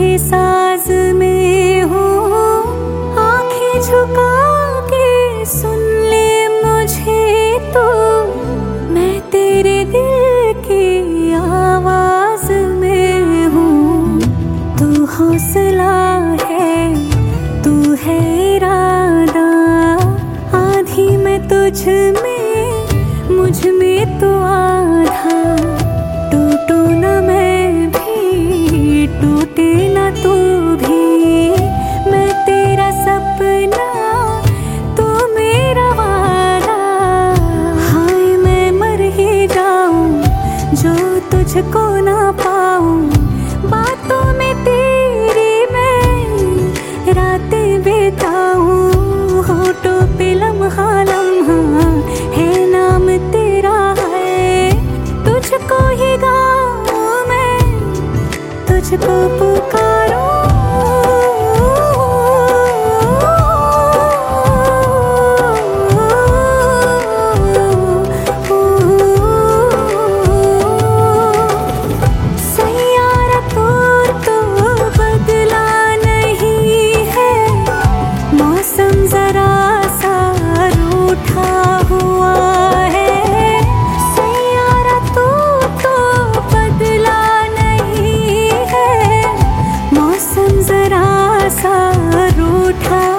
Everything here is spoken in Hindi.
के साज में हूँ, आंखें झुका के सुन ले मुझे तो, मैं तेरे दिल की आवाज में हूँ। तू हौसला है, तू है इरादा, आधी मैं तुझ में, मुझ में तो आधा। टूटू न मैं भी, टूटे न तू भी, मैं तेरा सपना, तू मेरा वादा। हाय मैं मर ही जाऊं जो तुझको ना पाऊं, बातों में तेरी मैं रातें बिताऊं। होठों पे लम्हा लम्हा है नाम तेरा है, तुझको ही गाऊं मैं, तुझको पुकारूं। सैयारा तो बदला नहीं है, मौसम जरा सा रूठा हुआ है। सैयारा तो बदला नहीं है, मौसम जरा सा रूठा